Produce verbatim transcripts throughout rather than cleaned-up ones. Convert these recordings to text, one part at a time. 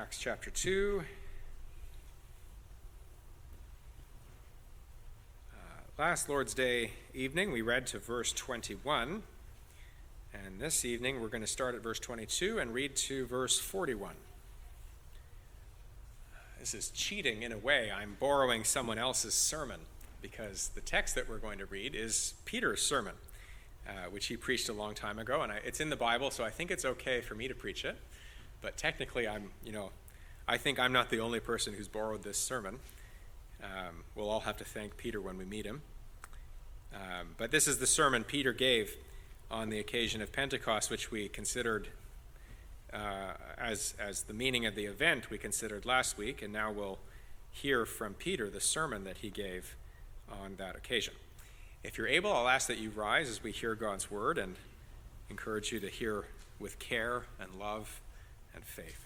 Acts chapter two. Uh, last Lord's Day evening, we read to verse twenty-one. And this evening, we're going to start at verse twenty-two and read to verse forty-one. This is cheating in a way. I'm borrowing someone else's sermon because the text that we're going to read is Peter's sermon, uh, which he preached a long time ago. And I, it's in the Bible, so I think it's okay for me to preach it. But technically, I'm, you know, I think I'm not the only person who's borrowed this sermon. Um, we'll all have to thank Peter when we meet him. Um, but this is the sermon Peter gave on the occasion of Pentecost, which we considered uh, as, as the meaning of the event we considered last week. And now we'll hear from Peter the sermon that he gave on that occasion. If you're able, I'll ask that you rise as we hear God's word and encourage you to hear with care and love and faith.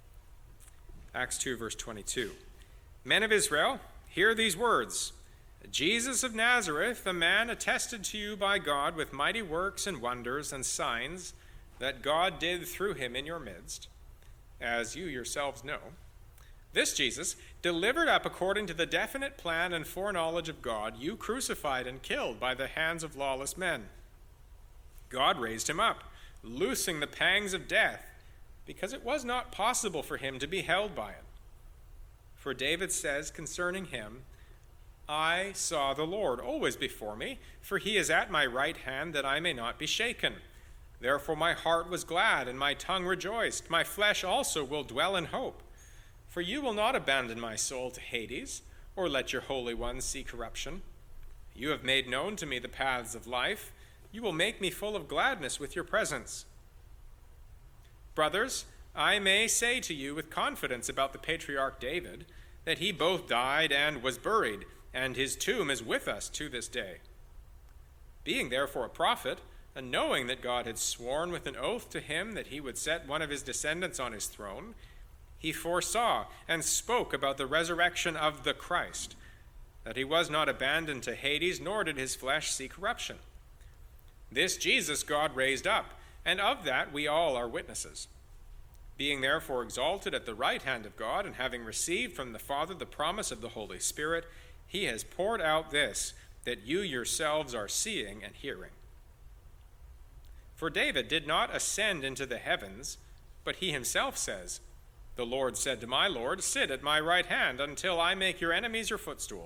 Acts two, verse twenty-two. Men of Israel, hear these words. Jesus of Nazareth, a man attested to you by God with mighty works and wonders and signs that God did through him in your midst, as you yourselves know. This Jesus, delivered up according to the definite plan and foreknowledge of God, you crucified and killed by the hands of lawless men. God raised him up, loosing the pangs of death, because it was not possible for him to be held by it. For David says concerning him, I saw the Lord always before me, for he is at my right hand that I may not be shaken. Therefore my heart was glad and my tongue rejoiced. My flesh also will dwell in hope. For you will not abandon my soul to Hades, or let your Holy One see corruption. You have made known to me the paths of life. You will make me full of gladness with your presence. Brothers, I may say to you with confidence about the patriarch David, that he both died and was buried, and his tomb is with us to this day. Being therefore a prophet, and knowing that God had sworn with an oath to him that he would set one of his descendants on his throne, he foresaw and spoke about the resurrection of the Christ, that he was not abandoned to Hades, nor did his flesh see corruption. This Jesus God raised up, and of that we all are witnesses. Being therefore exalted at the right hand of God, and having received from the Father the promise of the Holy Spirit, he has poured out this, that you yourselves are seeing and hearing. For David did not ascend into the heavens, but he himself says, The Lord said to my Lord, Sit at my right hand until I make your enemies your footstool.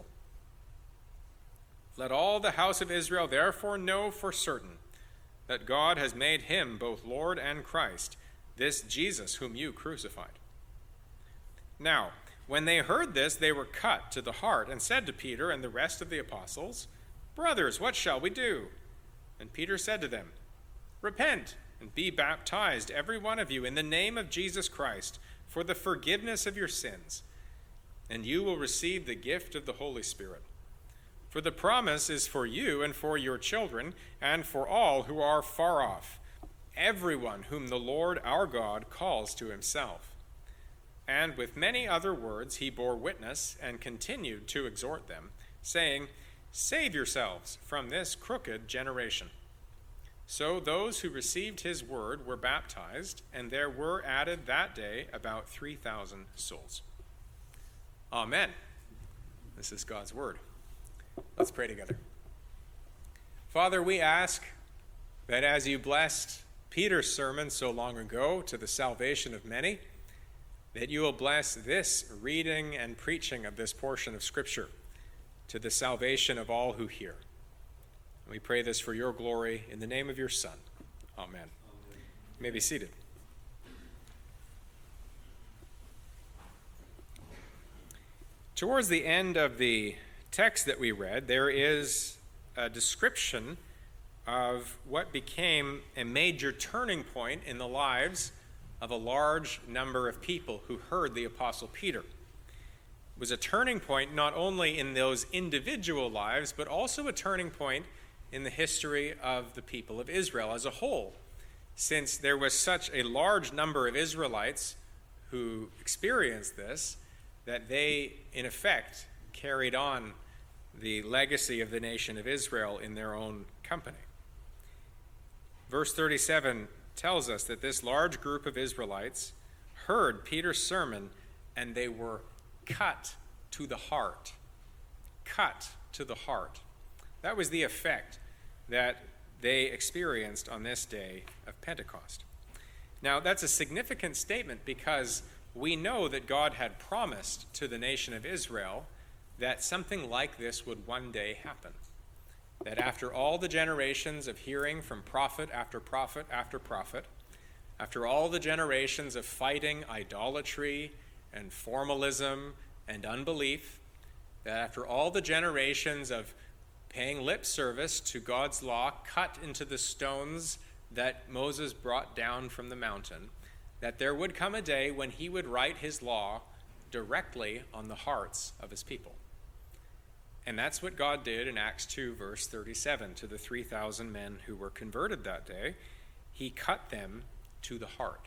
Let all the house of Israel therefore know for certain that God has made him both Lord and Christ, this Jesus whom you crucified. Now, when they heard this, they were cut to the heart and said to Peter and the rest of the apostles, Brothers, what shall we do? And Peter said to them, Repent and be baptized, every one of you, in the name of Jesus Christ, for the forgiveness of your sins, and you will receive the gift of the Holy Spirit. For the promise is for you and for your children and for all who are far off, everyone whom the Lord our God calls to himself. And with many other words he bore witness and continued to exhort them, saying, Save yourselves from this crooked generation. So those who received his word were baptized, and there were added that day about three thousand souls. Amen. This is God's word. Let's pray together. Father, we ask that as you blessed Peter's sermon so long ago to the salvation of many, that you will bless this reading and preaching of this portion of Scripture to the salvation of all who hear. And we pray this for your glory in the name of your Son. Amen. Amen. You may be seated. Towards the end of the text that we read, there is a description of what became a major turning point in the lives of a large number of people who heard the Apostle Peter. It was a turning point not only in those individual lives, but also a turning point in the history of the people of Israel as a whole, since there was such a large number of Israelites who experienced this that they, in effect, carried on the legacy of the nation of Israel in their own company. Verse thirty-seven tells us that this large group of Israelites heard Peter's sermon, and they were cut to the heart. Cut to the heart. That was the effect that they experienced on this day of Pentecost. Now, that's a significant statement because we know that God had promised to the nation of Israel that something like this would one day happen. That after all the generations of hearing from prophet after prophet after prophet, after all the generations of fighting idolatry and formalism and unbelief, that after all the generations of paying lip service to God's law cut into the stones that Moses brought down from the mountain, that there would come a day when he would write his law directly on the hearts of his people. And that's what God did in Acts two, verse thirty-seven, to the three thousand men who were converted that day. He cut them to the heart.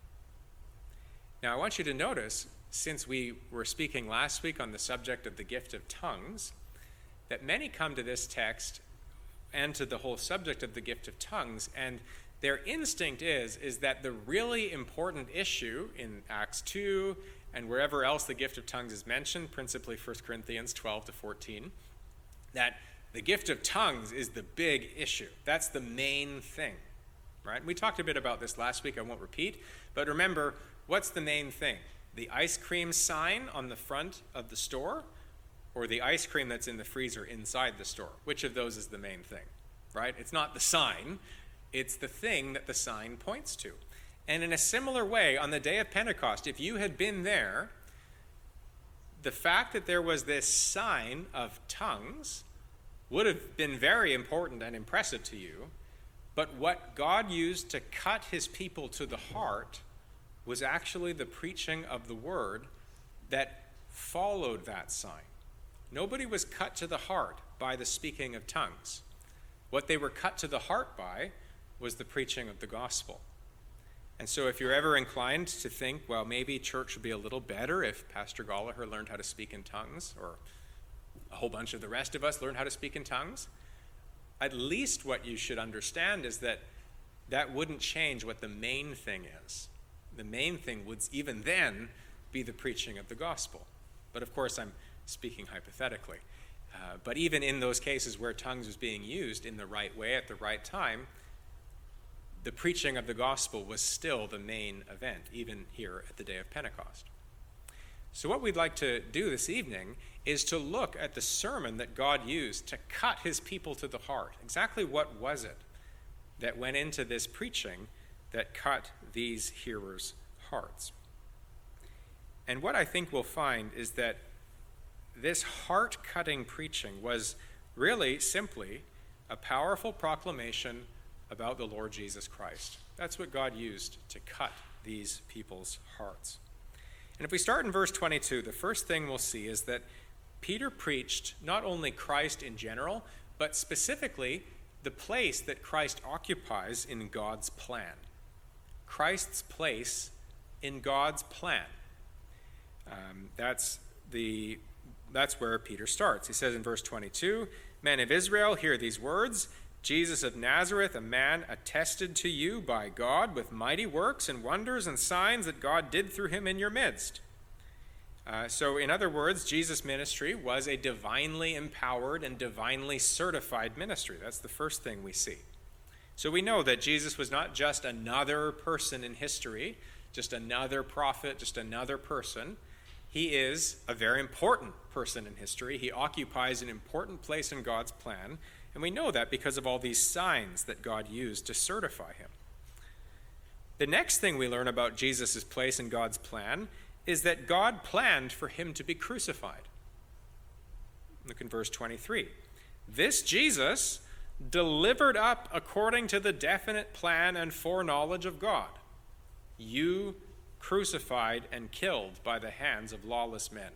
Now, I want you to notice, since we were speaking last week on the subject of the gift of tongues, that many come to this text and to the whole subject of the gift of tongues, and their instinct is, is that the really important issue in Acts two and wherever else the gift of tongues is mentioned, principally First Corinthians twelve to fourteen, that the gift of tongues is the big issue. That's the main thing, right? We talked a bit about this last week. I won't repeat, but remember, what's the main thing? The ice cream sign on the front of the store, or the ice cream that's in the freezer inside the store? Which of those is the main thing, right? It's not the sign. It's the thing that the sign points to. And in a similar way, on the day of Pentecost, if you had been there, the fact that there was this sign of tongues would have been very important and impressive to you. But what God used to cut his people to the heart was actually the preaching of the word that followed that sign. Nobody was cut to the heart by the speaking of tongues. What they were cut to the heart by was the preaching of the gospel. And so if you're ever inclined to think, well, maybe church would be a little better if Pastor Gallagher learned how to speak in tongues, or a whole bunch of the rest of us learned how to speak in tongues, at least what you should understand is that that wouldn't change what the main thing is. The main thing would even then be the preaching of the gospel. But of course, I'm speaking hypothetically. Uh, but even in those cases where tongues was being used in the right way at the right time, the preaching of the gospel was still the main event, even here at the day of Pentecost. So what we'd like to do this evening is to look at the sermon that God used to cut his people to the heart. Exactly what was it that went into this preaching that cut these hearers' hearts? And what I think we'll find is that this heart-cutting preaching was really simply a powerful proclamation about the Lord Jesus Christ. That's what God used to cut these people's hearts. And if we start in verse twenty-two, the first thing we'll see is that Peter preached not only Christ in general, but specifically the place that Christ occupies in God's plan. Christ's place in God's plan. Um, that's the that's where Peter starts. He says in verse twenty-two, "Men of Israel, hear these words. Jesus of Nazareth, a man attested to you by God with mighty works and wonders and signs that God did through him in your midst." Uh, so in other words, Jesus' ministry was a divinely empowered and divinely certified ministry. That's the first thing we see. So we know that Jesus was not just another person in history, just another prophet, just another person. He is a very important person in history. He occupies an important place in God's plan. And we know that because of all these signs that God used to certify him. The next thing we learn about Jesus' place in God's plan is that God planned for him to be crucified. Look in verse twenty-three. "This Jesus delivered up according to the definite plan and foreknowledge of God. You crucified and killed by the hands of lawless men."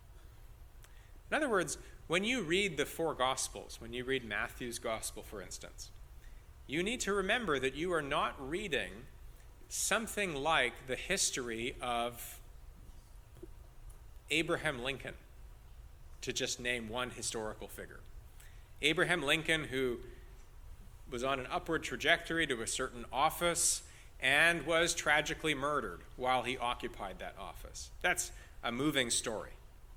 In other words, when you read the four Gospels, when you read Matthew's Gospel, for instance, you need to remember that you are not reading something like the history of Abraham Lincoln, to just name one historical figure. Abraham Lincoln, who was on an upward trajectory to a certain office, and was tragically murdered while he occupied that office. That's a moving story.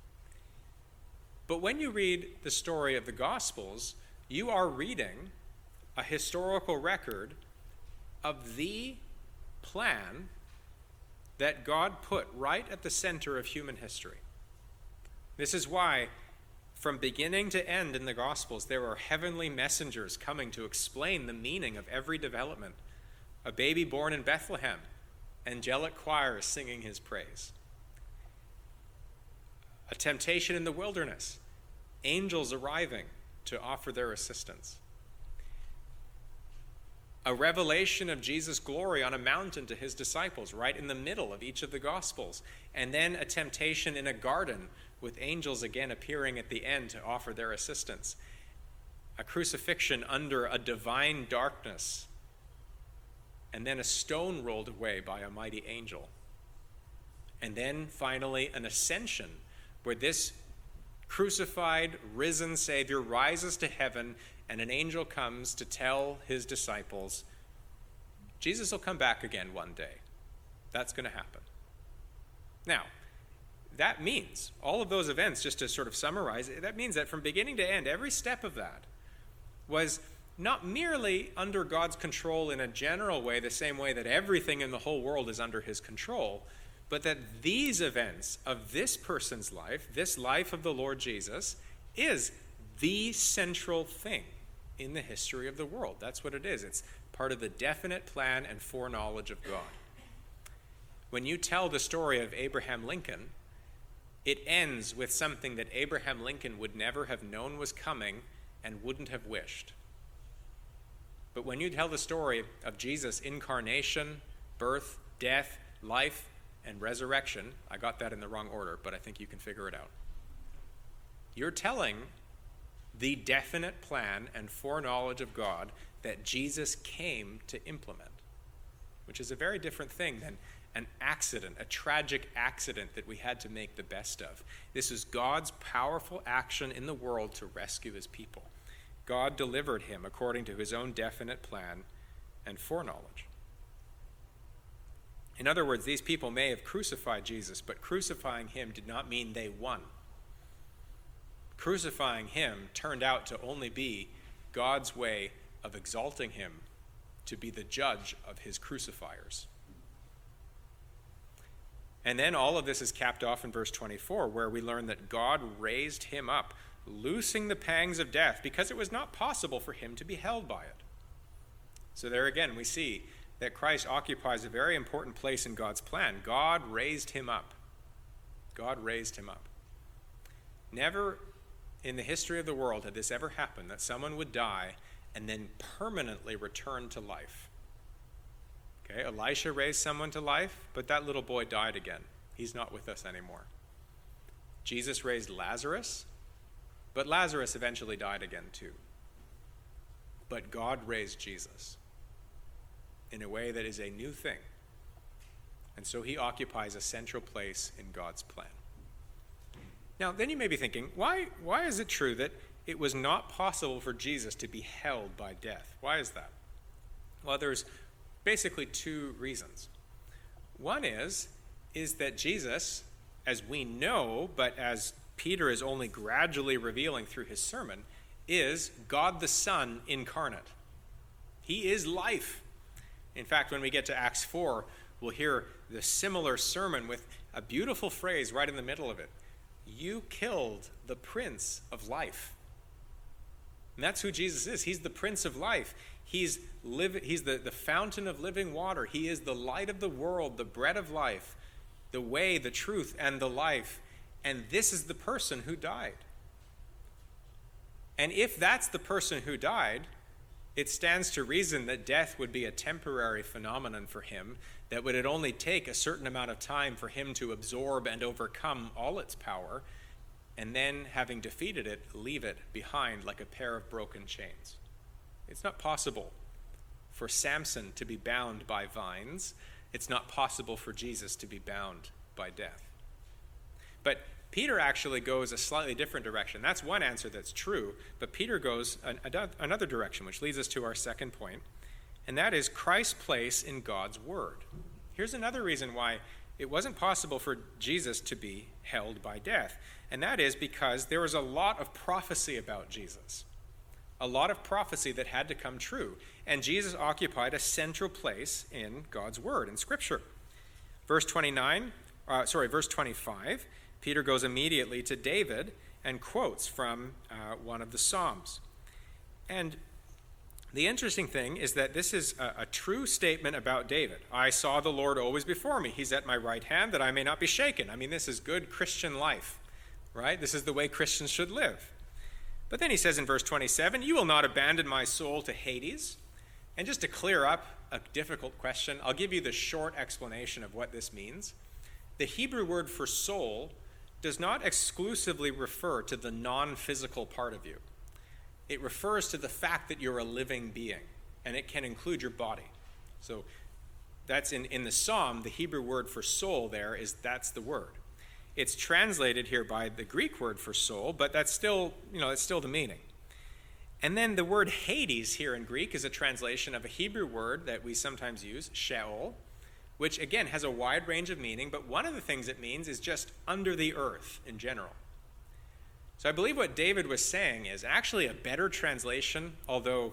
But when you read the story of the Gospels, you are reading a historical record of the plan that God put right at the center of human history. This is why, from beginning to end in the Gospels, there are heavenly messengers coming to explain the meaning of every development. A baby born in Bethlehem, angelic choirs singing his praise. A temptation in the wilderness, angels arriving to offer their assistance. A revelation of Jesus' glory on a mountain to his disciples, right in the middle of each of the Gospels. And then a temptation in a garden with angels again appearing at the end to offer their assistance. A crucifixion under a divine darkness. And then a stone rolled away by a mighty angel. And then finally an ascension where this crucified, risen Savior rises to heaven, and an angel comes to tell his disciples, Jesus will come back again one day. That's going to happen. Now, that means, all of those events, just to sort of summarize, that means that from beginning to end, every step of that was not merely under God's control in a general way, the same way that everything in the whole world is under his control, but that these events of this person's life, this life of the Lord Jesus, is the central thing in the history of the world. That's what it is. It's part of the definite plan and foreknowledge of God. When you tell the story of Abraham Lincoln, it ends with something that Abraham Lincoln would never have known was coming and wouldn't have wished. But when you tell the story of Jesus' incarnation, birth, death, life, and resurrection, I got that in the wrong order, but I think you can figure it out. You're telling the definite plan and foreknowledge of God that Jesus came to implement, which is a very different thing than an accident, a tragic accident that we had to make the best of. This is God's powerful action in the world to rescue his people. God delivered him according to his own definite plan and foreknowledge. In other words, these people may have crucified Jesus, but crucifying him did not mean they won. Crucifying him turned out to only be God's way of exalting him to be the judge of his crucifiers. And then all of this is capped off in verse twenty-four, where we learn that God raised him up, loosing the pangs of death, because it was not possible for him to be held by it. So there again we see that Christ occupies a very important place in God's plan. God raised him up. God raised him up. Never in the history of the world had this ever happened, that someone would die and then permanently return to life. Okay, Elisha raised someone to life, but that little boy died again. He's not with us anymore. Jesus raised Lazarus, but Lazarus eventually died again too. But God raised Jesus in a way that is a new thing. And so he occupies a central place in God's plan. Now, then you may be thinking, why, why is it true that it was not possible for Jesus to be held by death? Why is that? Well, there's basically two reasons. One is, is that Jesus, as we know, but as Peter is only gradually revealing through his sermon, is God the Son incarnate. He is life. In fact, when we get to Acts four, we'll hear the similar sermon with a beautiful phrase right in the middle of it. You killed the Prince of Life. And that's who Jesus is. He's the Prince of Life. He's, live, he's the, the fountain of living water. He is the light of the world, the bread of life, the way, the truth, and the life. And this is the person who died. And if that's the person who died, it stands to reason that death would be a temporary phenomenon for him, that would it only take a certain amount of time for him to absorb and overcome all its power, and then, having defeated it, leave it behind like a pair of broken chains. It's not possible for Samson to be bound by vines. It's not possible for Jesus to be bound by death. But Peter actually goes a slightly different direction. That's one answer that's true, but Peter goes an, another direction, which leads us to our second point, and that is Christ's place in God's word. Here's another reason why it wasn't possible for Jesus to be held by death, and that is because there was a lot of prophecy about Jesus, a lot of prophecy that had to come true, and Jesus occupied a central place in God's word, in Scripture. Verse twenty-nine, uh, sorry, verse twenty-five, Peter goes immediately to David and quotes from uh, one of the Psalms. And the interesting thing is that this is a, a true statement about David. I saw the Lord always before me. He's at my right hand that I may not be shaken. I mean, this is good Christian life, right? This is the way Christians should live. But then he says in verse twenty-seven, you will not abandon my soul to Hades. And just to clear up a difficult question, I'll give you the short explanation of what this means. The Hebrew word for soul does not exclusively refer to the non-physical part of you. It refers to the fact that you're a living being, and it can include your body. So that's in, in the Psalm, the Hebrew word for soul there is, that's the word. It's translated here by the Greek word for soul, but that's still, you know, it's still the meaning. And then the word Hades here in Greek is a translation of a Hebrew word that we sometimes use, Sheol, which again has a wide range of meaning, but one of the things it means is just under the earth in general. So I believe what David was saying is actually a better translation, although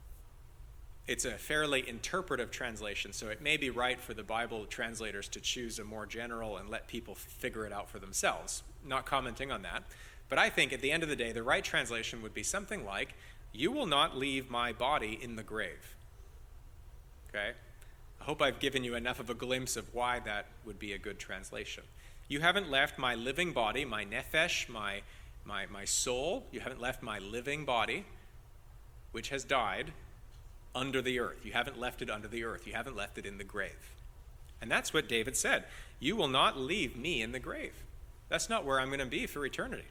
it's a fairly interpretive translation, so it may be right for the Bible translators to choose a more general and let people figure it out for themselves. Not commenting on that. But I think at the end of the day, the right translation would be something like, you will not leave my body in the grave. Okay? I hope I've given you enough of a glimpse of why that would be a good translation. You haven't left my living body, my nephesh, my My, my soul, you haven't left my living body, which has died, under the earth. You haven't left it under the earth. You haven't left it in the grave. And that's what David said. You will not leave me in the grave. That's not where I'm going to be for eternity.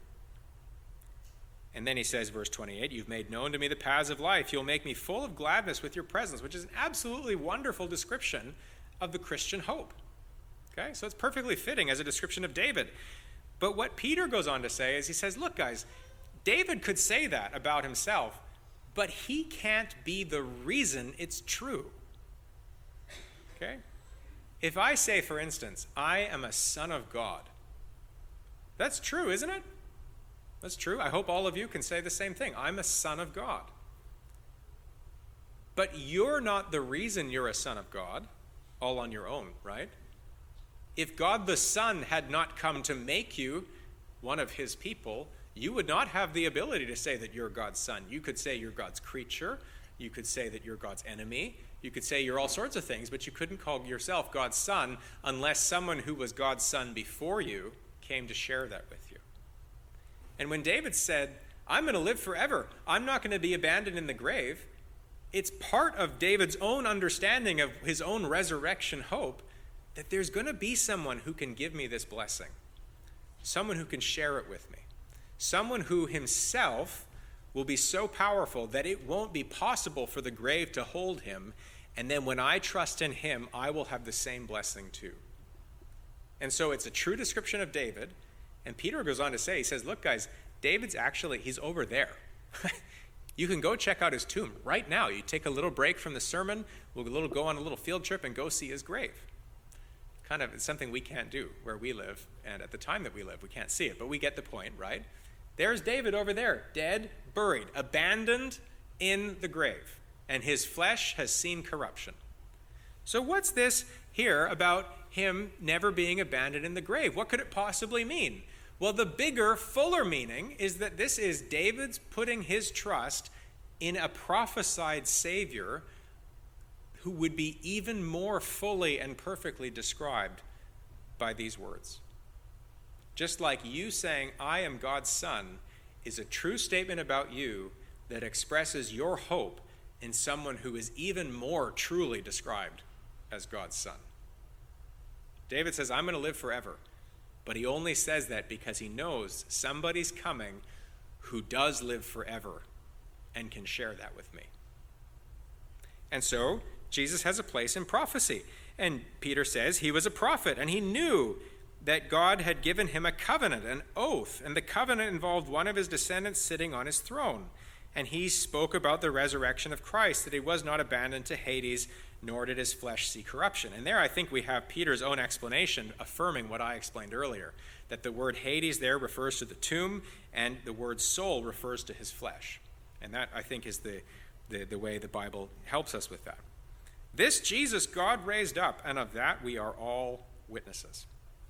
And then he says, verse twenty-eight, you've made known to me the paths of life. You'll make me full of gladness with your presence, which is an absolutely wonderful description of the Christian hope. Okay, so it's perfectly fitting as a description of David. But what Peter goes on to say is he says, look, guys, David could say that about himself, but he can't be the reason it's true. Okay? If I say, for instance, I am a son of God, that's true, isn't it? That's true. I hope all of you can say the same thing. I'm a son of God. But you're not the reason you're a son of God all on your own, right? If God the Son had not come to make you one of his people, you would not have the ability to say that you're God's son. You could say you're God's creature. You could say that you're God's enemy. You could say you're all sorts of things, but you couldn't call yourself God's son unless someone who was God's son before you came to share that with you. And when David said, I'm going to live forever, I'm not going to be abandoned in the grave, it's part of David's own understanding of his own resurrection hope that there's going to be someone who can give me this blessing, someone who can share it with me, someone who himself will be so powerful that it won't be possible for the grave to hold him, and then when I trust in him, I will have the same blessing too. And so it's a true description of David, and Peter goes on to say, he says, look guys, David's actually, he's over there. You can go check out his tomb right now. You take a little break from the sermon, we'll a little, go on a little field trip and go see his grave. Kind of, it's something we can't do where we live, and at the time that we live, we can't see it, but we get the point, right? There's David over there, dead, buried, abandoned in the grave, and his flesh has seen corruption. So what's this here about him never being abandoned in the grave? What could it possibly mean? Well, the bigger, fuller meaning is that this is David's putting his trust in a prophesied Savior who would be even more fully and perfectly described by these words. Just like you saying, I am God's son, is a true statement about you that expresses your hope in someone who is even more truly described as God's son. David says, I'm going to live forever, but he only says that because he knows somebody's coming who does live forever and can share that with me. And so, Jesus has a place in prophecy. And Peter says he was a prophet, and he knew that God had given him a covenant, an oath, and the covenant involved one of his descendants sitting on his throne. And he spoke about the resurrection of Christ, that he was not abandoned to Hades, nor did his flesh see corruption. And there I think we have Peter's own explanation affirming what I explained earlier, that the word Hades there refers to the tomb, and the word soul refers to his flesh. And that, I think, is the, the, the way the Bible helps us with that. This Jesus God raised up, and of that we are all witnesses.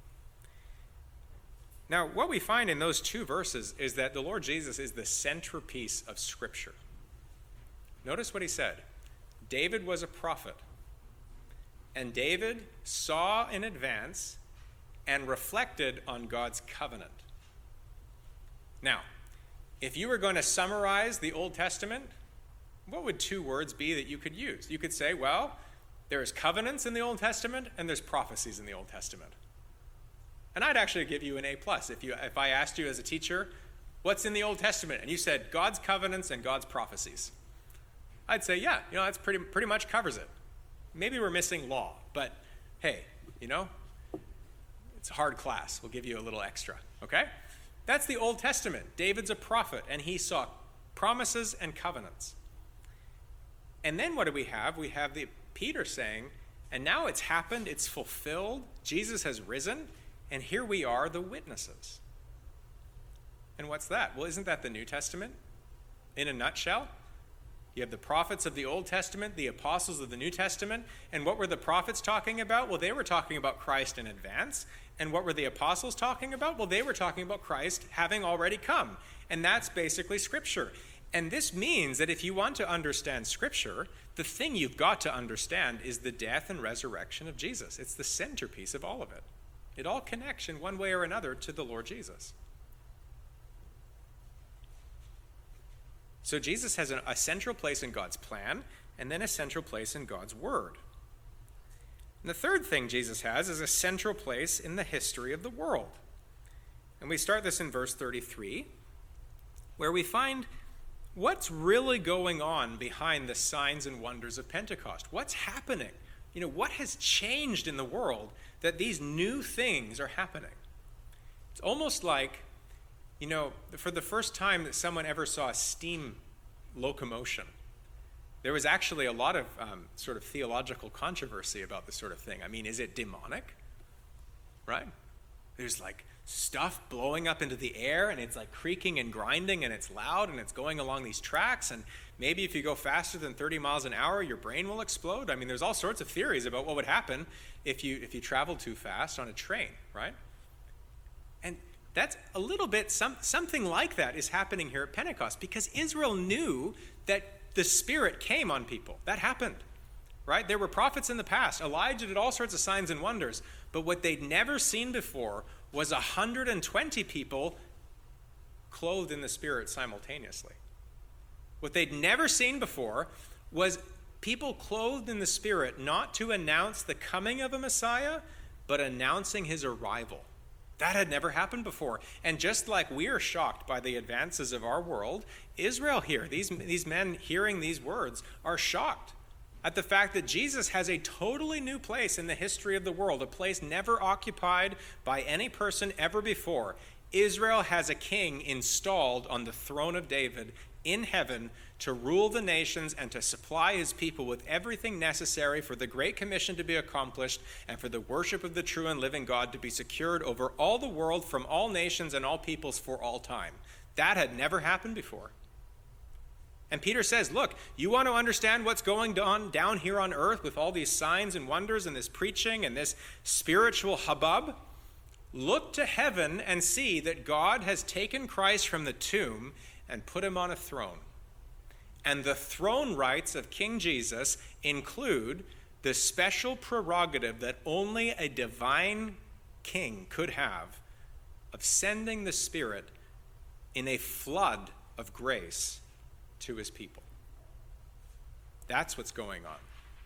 Now, what we find in those two verses is that the Lord Jesus is the centerpiece of Scripture. Notice what he said. David was a prophet, and David saw in advance and reflected on God's covenant. Now, if you were going to summarize the Old Testament, what would two words be that you could use? You could say, well, there's covenants in the Old Testament and there's prophecies in the Old Testament. And I'd actually give you an A plus if you if I asked you as a teacher, what's in the Old Testament? And you said God's covenants and God's prophecies. I'd say, yeah, you know, that's pretty pretty much covers it. Maybe we're missing law, but hey, you know, it's a hard class. We'll give you a little extra, okay? That's the Old Testament. David's a prophet, and he saw promises and covenants. And then what do we have? We have the Peter saying, and now it's happened, it's fulfilled, Jesus has risen, and here we are, the witnesses. And what's that? Well, isn't that the New Testament in a nutshell? You have the prophets of the Old Testament, the apostles of the New Testament, and what were the prophets talking about? Well, they were talking about Christ in advance. And what were the apostles talking about? Well, they were talking about Christ having already come. And that's basically Scripture. And this means that if you want to understand Scripture, the thing you've got to understand is the death and resurrection of Jesus. It's the centerpiece of all of it. It all connects in one way or another to the Lord Jesus. So Jesus has a, a central place in God's plan, and then a central place in God's word. And the third thing Jesus has is a central place in the history of the world. And we start this in verse thirty-three, where we find what's really going on behind the signs and wonders of Pentecost. What's happening? You know, what has changed in the world that these new things are happening? It's almost like, you know, for the first time that someone ever saw a steam locomotion, there was actually a lot of um, sort of theological controversy about this sort of thing. I mean, is it demonic? Right? There's like stuff blowing up into the air, and it's like creaking and grinding, and it's loud, and it's going along these tracks, and maybe if you go faster than thirty miles an hour, your brain will explode. I mean, there's all sorts of theories about what would happen if you if you traveled too fast on a train, right? And that's a little bit, some, something like that is happening here at Pentecost, because Israel knew that the Spirit came on people. That happened, right? There were prophets in the past. Elijah did all sorts of signs and wonders, but what they'd never seen before was one hundred twenty people clothed in the Spirit simultaneously. What they'd never seen before was people clothed in the Spirit, not to announce the coming of a Messiah, but announcing his arrival. That had never happened before. And just like we are shocked by the advances of our world, Israel here, these, these men hearing these words, are shocked at the fact that Jesus has a totally new place in the history of the world, a place never occupied by any person ever before. Israel has a king installed on the throne of David in heaven to rule the nations and to supply his people with everything necessary for the Great Commission to be accomplished and for the worship of the true and living God to be secured over all the world from all nations and all peoples for all time. That had never happened before. And Peter says, look, you want to understand what's going on down here on earth with all these signs and wonders and this preaching and this spiritual hubbub? Look to heaven and see that God has taken Christ from the tomb and put him on a throne. And the throne rights of King Jesus include the special prerogative that only a divine king could have of sending the Spirit in a flood of grace to his people. That's what's going on.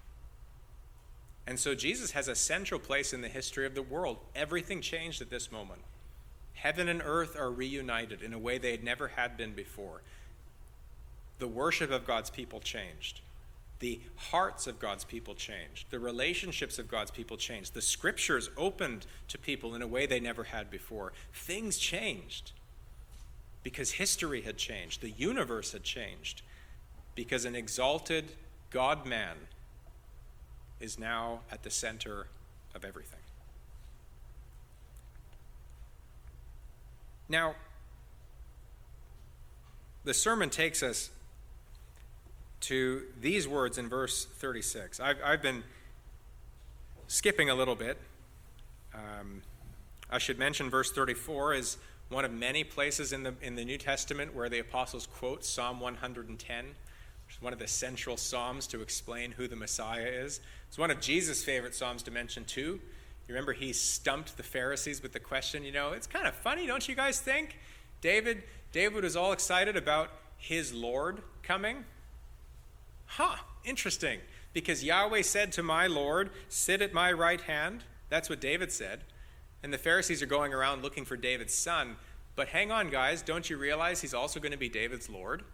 And so Jesus has a central place in the history of the world. Everything changed at this moment. Heaven and earth are reunited in a way they had never had been before. The worship of God's people changed. The hearts of God's people changed. The relationships of God's people changed. The scriptures opened to people in a way they never had before. Things changed. because history had changed, the universe had changed, because an exalted God-man is now at the center of everything. Now, the sermon takes us to these words in verse thirty-six. I've, I've been skipping a little bit. Um, I should mention verse thirty-four is one of many places in the in the New Testament where the apostles quote Psalm one hundred ten, which is one of the central psalms to explain who the Messiah is. It's one of Jesus' favorite psalms to mention too. You remember he stumped the Pharisees with the question, you know, it's kind of funny, don't you guys think? David, David was all excited about his Lord coming. Huh, interesting. Because Yahweh said to my Lord, sit at my right hand. That's what David said. And the Pharisees are going around looking for David's son. But hang on, guys, don't you realize he's also going to be David's Lord?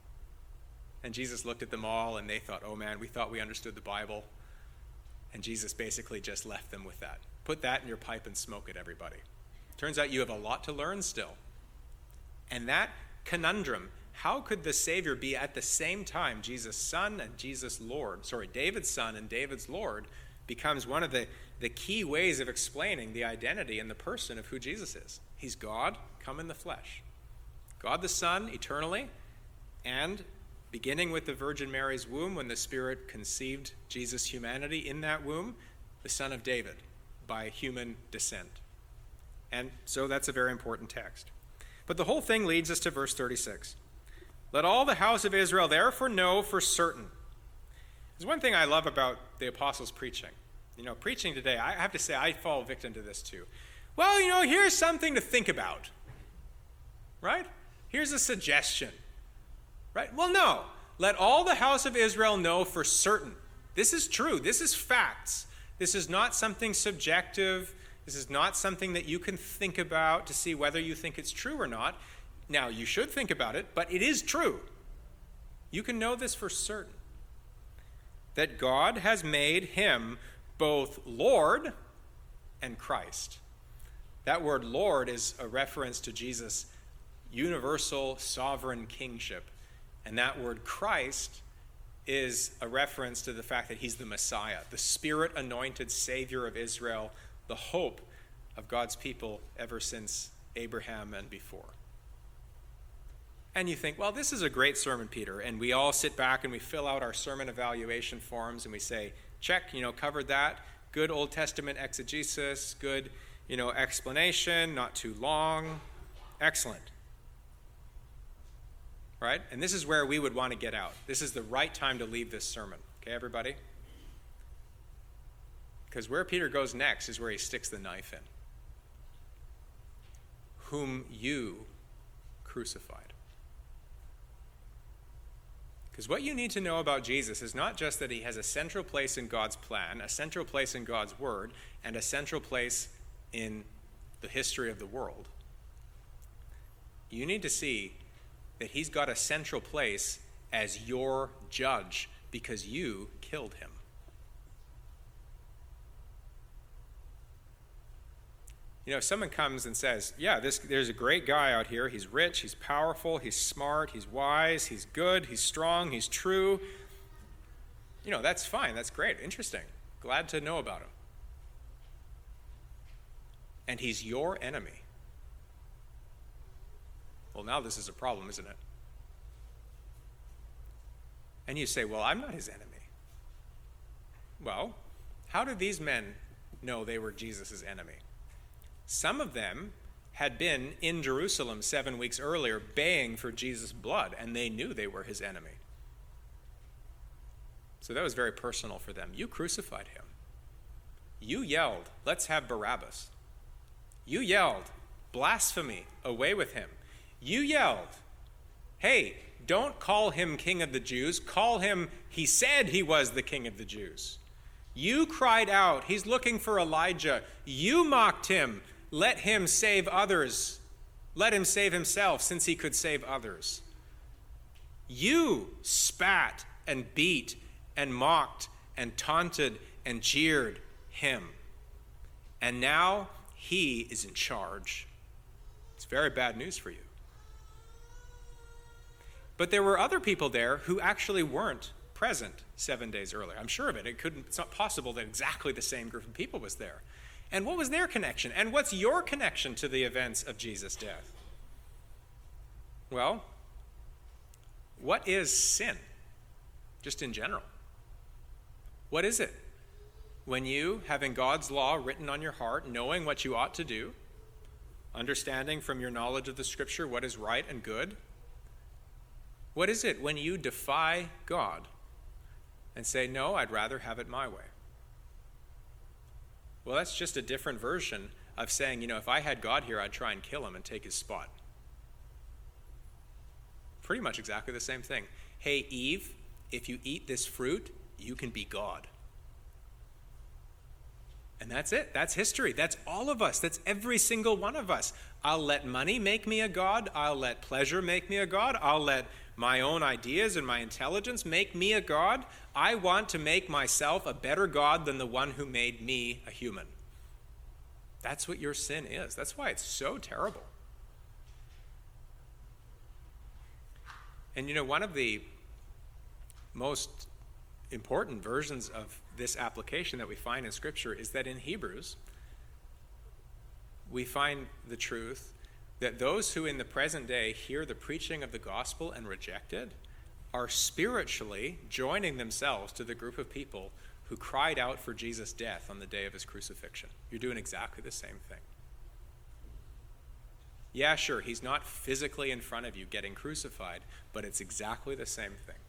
And Jesus looked at them all and they thought, oh man, we thought we understood the Bible. And Jesus basically just left them with that. Put that in your pipe and smoke it, everybody. Turns out you have a lot to learn still. And that conundrum, how could the Savior be at the same time Jesus' son and Jesus' Lord, sorry, David's son and David's Lord, becomes one of the, the key ways of explaining the identity and the person of who Jesus is. He's God come in the flesh. God the Son eternally, and beginning with the Virgin Mary's womb when the Spirit conceived Jesus' humanity in that womb, the Son of David by human descent. And so that's a very important text. But the whole thing leads us to verse thirty-six. Let all the house of Israel therefore know for certain. There's one thing I love about the apostles' preaching. You know, preaching today, I have to say I fall victim to this too. Well, you know, here's something to think about. Right? Here's a suggestion. Right? Well, no. Let all the house of Israel know for certain. This is true. This is facts. This is not something subjective. This is not something that you can think about to see whether you think it's true or not. Now, you should think about it, but it is true. You can know this for certain. That God has made him both Lord and Christ. That word Lord is a reference to Jesus' universal sovereign kingship. And that word Christ is a reference to the fact that he's the Messiah, the Spirit-anointed Savior of Israel, the hope of God's people ever since Abraham and before. And you think, well, this is a great sermon, Peter. And we all sit back and we fill out our sermon evaluation forms and we say, check, you know, covered that. Good Old Testament exegesis, good, you know, explanation, not too long. Excellent. Right? And this is where we would want to get out. This is the right time to leave this sermon. Okay, everybody? Because where Peter goes next is where he sticks the knife in. Whom you crucified. Because what you need to know about Jesus is not just that he has a central place in God's plan, a central place in God's word, and a central place in the history of the world. You need to see that he's got a central place as your judge because you killed him. You know, if someone comes and says, yeah, this, there's a great guy out here. He's rich, he's powerful, he's smart, he's wise, he's good, he's strong, he's true. You know, that's fine. That's great. Interesting. Glad to know about him. And he's your enemy. Well, now this is a problem, isn't it? And you say, well, I'm not his enemy. Well, how did these men know they were Jesus' enemy? Some of them had been in Jerusalem seven weeks earlier baying for Jesus' blood, and they knew they were his enemy. So that was very personal for them. You crucified him. You yelled, let's have Barabbas. You yelled, blasphemy, away with him. You yelled, hey, don't call him King of the Jews. Call him, he said he was the King of the Jews. You cried out, he's looking for Elijah. You mocked him. Let him save others. Let him save himself, since he could save others. You spat and beat and mocked and taunted and jeered him. And now he is in charge. It's very bad news for you. But there were other people there who actually weren't present seven days earlier. I'm sure of it. It couldn't, it's not possible that exactly the same group of people was there. And what was their connection? And what's your connection to the events of Jesus' death? Well, what is sin? Just in general. What is it? When you, having God's law written on your heart, knowing what you ought to do, understanding from your knowledge of the Scripture what is right and good, what is it when you defy God and say, no, I'd rather have it my way? Well, that's just a different version of saying, you know, if I had God here, I'd try and kill him and take his spot. Pretty much exactly the same thing. Hey, Eve, if you eat this fruit, you can be God. And that's it. That's history. That's all of us. That's every single one of us. I'll let money make me a god. I'll let pleasure make me a god. I'll let my own ideas and my intelligence make me a god. I want to make myself a better god than the one who made me a human. That's what your sin is. That's why it's so terrible. And you know, one of the most important versions of this application that we find in Scripture is that in Hebrews, we find the truth that those who in the present day hear the preaching of the gospel and reject it are spiritually joining themselves to the group of people who cried out for Jesus' death on the day of his crucifixion. You're doing exactly the same thing. Yeah, sure, he's not physically in front of you getting crucified, but it's exactly the same thing.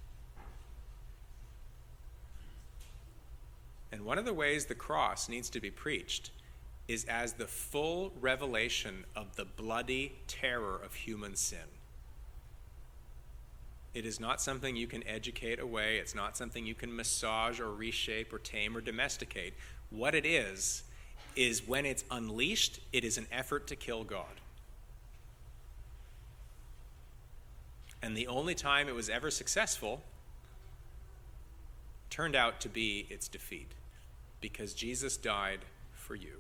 And one of the ways the cross needs to be preached is as the full revelation of the bloody terror of human sin. It is not something you can educate away. It's not something you can massage or reshape or tame or domesticate. What it is, is when it's unleashed, it is an effort to kill God. And the only time it was ever successful turned out to be its defeat, because Jesus died for you.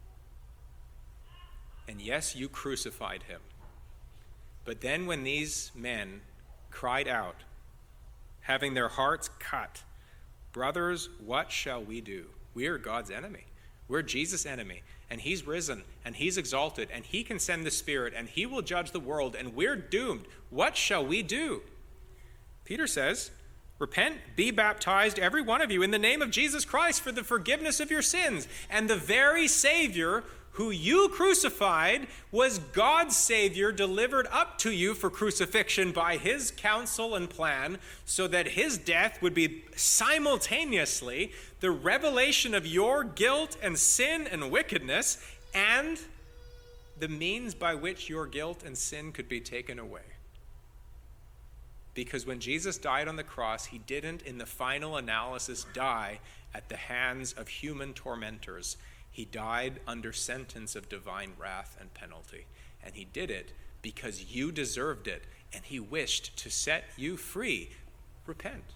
And yes, you crucified him. But then when these men cried out, having their hearts cut, brothers, what shall we do? We are God's enemy. We're Jesus' enemy. And he's risen, and he's exalted, and he can send the Spirit, and he will judge the world, and we're doomed. What shall we do? Peter says, repent, be baptized, every one of you, in the name of Jesus Christ for the forgiveness of your sins. And the very Savior who you crucified was God's Savior delivered up to you for crucifixion by his counsel and plan, so that his death would be simultaneously the revelation of your guilt and sin and wickedness, and the means by which your guilt and sin could be taken away. Because when Jesus died on the cross, he didn't, in the final analysis, die at the hands of human tormentors. He died under sentence of divine wrath and penalty. And he did it because you deserved it, and he wished to set you free. Repent.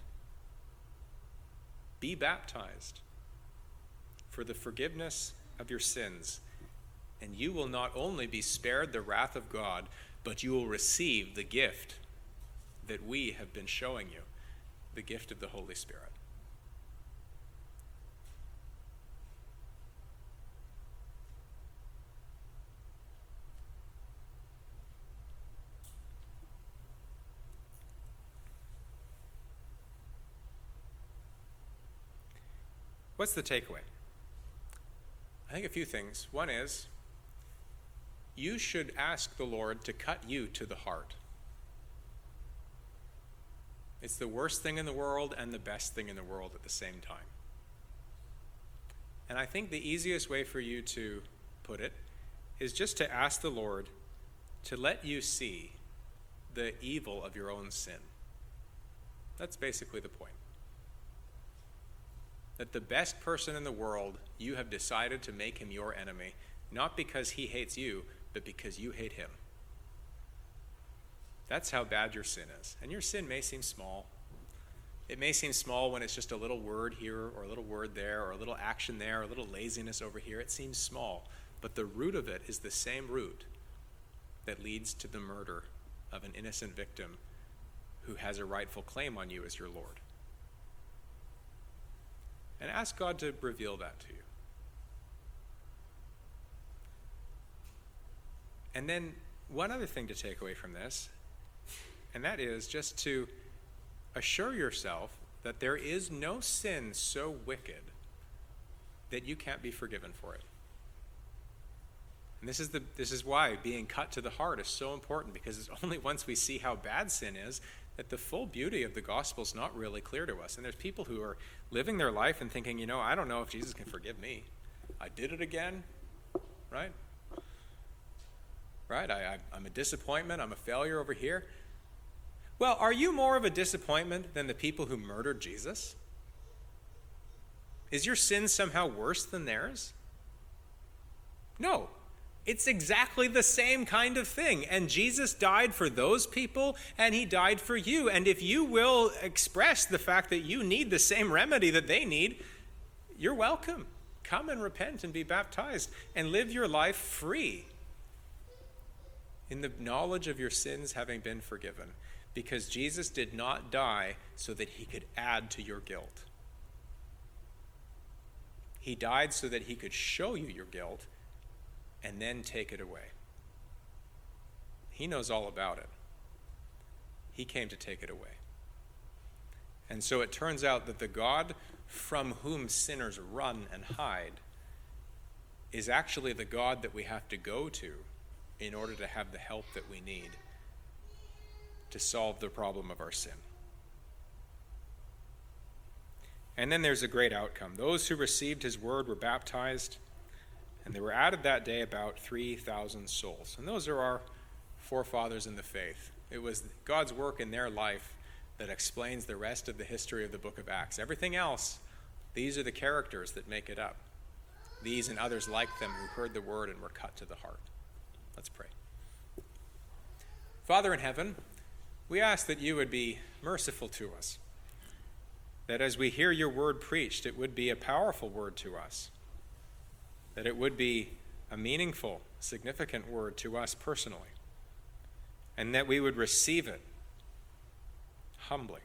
Be baptized for the forgiveness of your sins, and you will not only be spared the wrath of God, but you will receive the gift that we have been showing you, the gift of the Holy Spirit. What's the takeaway? I think a few things. One is, you should ask the Lord to cut you to the heart. It's the worst thing in the world and the best thing in the world at the same time. And I think the easiest way for you to put it is just to ask the Lord to let you see the evil of your own sin. That's basically the point. That the best person in the world, you have decided to make him your enemy, not because he hates you, but because you hate him. That's how bad your sin is. And your sin may seem small. It may seem small when it's just a little word here or a little word there or a little action there or a little laziness over here. It seems small. But the root of it is the same root that leads to the murder of an innocent victim who has a rightful claim on you as your Lord. And ask God to reveal that to you. And then one other thing to take away from this, and that is just to assure yourself that there is no sin so wicked that you can't be forgiven for it. And this is the this is why being cut to the heart is so important, because it's only once we see how bad sin is that the full beauty of the gospel is not really clear to us. And there's people who are living their life and thinking, you know, I don't know if Jesus can forgive me. I did it again, right? Right? I, I, I'm a disappointment. I'm a failure over here. Well, are you more of a disappointment than the people who murdered Jesus? Is your sin somehow worse than theirs? No. It's exactly the same kind of thing. And Jesus died for those people, and he died for you. And if you will express the fact that you need the same remedy that they need, you're welcome. Come and repent and be baptized and live your life free in the knowledge of your sins having been forgiven, because Jesus did not die so that he could add to your guilt. He died so that he could show you your guilt and then take it away. He knows all about it. He came to take it away. And so it turns out that the God from whom sinners run and hide is actually the God that we have to go to in order to have the help that we need to solve the problem of our sin. And then there's a great outcome. Those who received his word were baptized, and there were added that day about three thousand souls. And those are our forefathers in the faith. It was God's work in their life that explains the rest of the history of the book of Acts. Everything else, these are the characters that make it up. These and others like them who heard the word and were cut to the heart. Let's pray. Father in heaven, we ask that you would be merciful to us, that as we hear your word preached, it would be a powerful word to us, that it would be a meaningful, significant word to us personally, and that we would receive it humbly.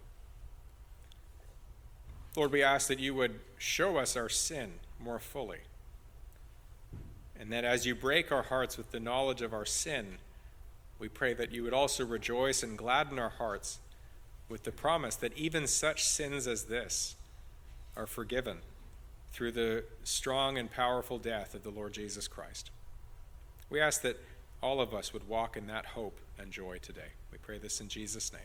Lord, we ask that you would show us our sin more fully, and that as you break our hearts with the knowledge of our sin, we pray that you would also rejoice and gladden our hearts with the promise that even such sins as this are forgiven through the strong and powerful death of the Lord Jesus Christ. We ask that all of us would walk in that hope and joy today. We pray this in Jesus' name.